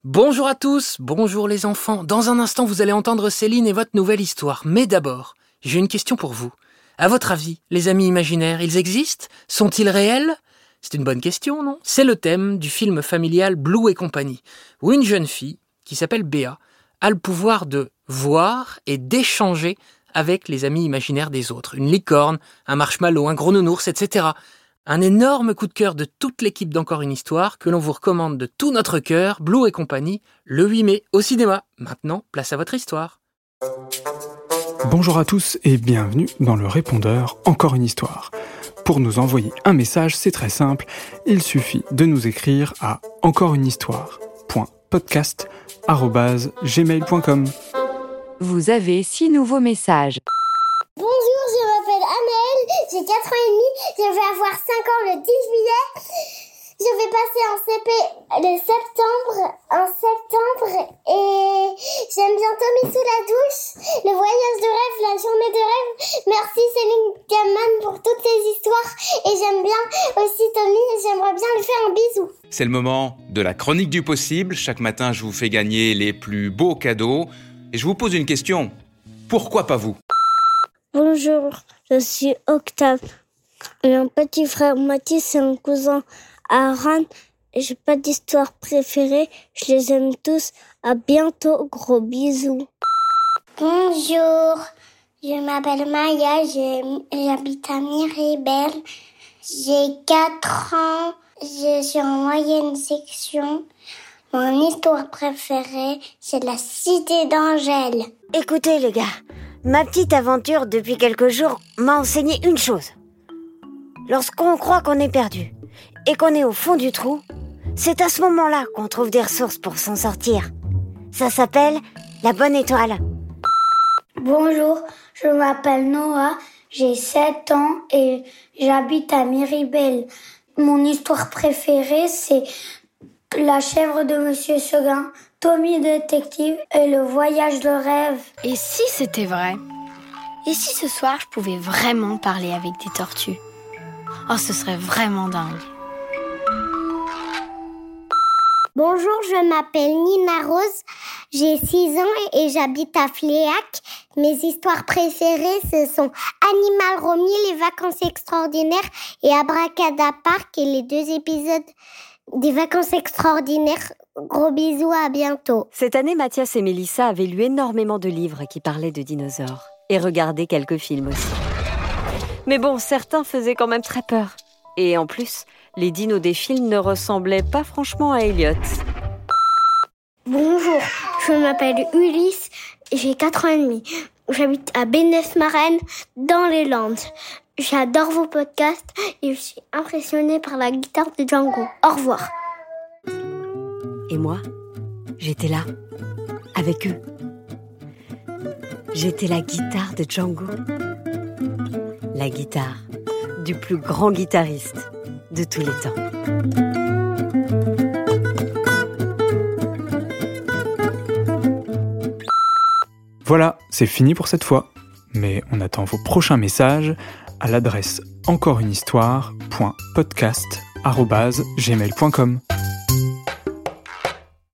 Bonjour à tous, bonjour les enfants. Dans un instant, vous allez entendre Céline et votre nouvelle histoire. Mais d'abord, j'ai une question pour vous. À votre avis, les amis imaginaires, ils existent ? Sont-ils réels ? C'est une bonne question, non ? C'est le thème du film familial Blue et compagnie, où une jeune fille, qui s'appelle Béa, a le pouvoir de voir et d'échanger avec les amis imaginaires des autres. Une licorne, un marshmallow, un gros nounours, etc. Un énorme coup de cœur de toute l'équipe d'Encore une histoire que l'on vous recommande de tout notre cœur, Blue et compagnie, le 8 mai au cinéma. Maintenant, place à votre histoire. Bonjour à tous et bienvenue dans le répondeur Encore une histoire. Pour nous envoyer un message, c'est très simple, il suffit de nous écrire à encoreunehistoire.podcast@gmail.com. Vous avez 6 nouveaux messages. Bonjour, je m'appelle Amel, j'ai 4 ans et demi, je vais avoir 5 ans le 10 juillet. Je vais passer en CP en septembre et j'aime bien Tommy sous la douche, le voyage de rêve, la journée de rêve. Merci Céline Gaman pour toutes les histoires et j'aime bien aussi Tommy et j'aimerais bien lui faire un bisou. C'est le moment de la chronique du possible. Chaque matin, je vous fais gagner les plus beaux cadeaux. Et je vous pose une question. Pourquoi pas vous ? Bonjour, je suis Octave. J'ai un petit frère Mathis et un cousin Aaron. J'ai pas d'histoire préférée, je les aime tous. À bientôt, gros bisous. Bonjour, je m'appelle Maya, j'habite à Miribel. J'ai 4 ans, je suis en moyenne section. Mon histoire préférée, c'est la cité d'Angèle. Écoutez les gars, ma petite aventure depuis quelques jours m'a enseigné une chose. Lorsqu'on croit qu'on est perdu et qu'on est au fond du trou, c'est à ce moment-là qu'on trouve des ressources pour s'en sortir. Ça s'appelle la bonne étoile. Bonjour, je m'appelle Noah, j'ai 7 ans et j'habite à Miribel. Mon histoire préférée, c'est La chèvre de Monsieur Seguin, Tommy détective et le voyage de rêve. Et si c'était vrai ? Et si ce soir je pouvais vraiment parler avec des tortues ? Oh, ce serait vraiment dingue. Bonjour, je m'appelle Nina Rose, j'ai 6 ans et j'habite à Fléac. Mes histoires préférées, ce sont Animal Romy, Les Vacances Extraordinaires et Abracadapark et les 2 épisodes des Vacances Extraordinaires. Gros bisous, à bientôt. Cette année, Mathias et Mélissa avaient lu énormément de livres qui parlaient de dinosaures et regardé quelques films aussi. Mais bon, certains faisaient quand même très peur. Et en plus, les dinos des films ne ressemblaient pas franchement à Elliot. Bonjour, je m'appelle Ulysse, j'ai 4 ans et demi. J'habite à Bénef-Marraine, dans les Landes. J'adore vos podcasts et je suis impressionnée par la guitare de Django. Au revoir. Et moi, j'étais là, avec eux. J'étais la guitare de Django. La guitare du plus grand guitariste de tous les temps. Voilà, c'est fini pour cette fois. Mais on attend vos prochains messages à l'adresse encoreunehistoire.podcast@gmail.com.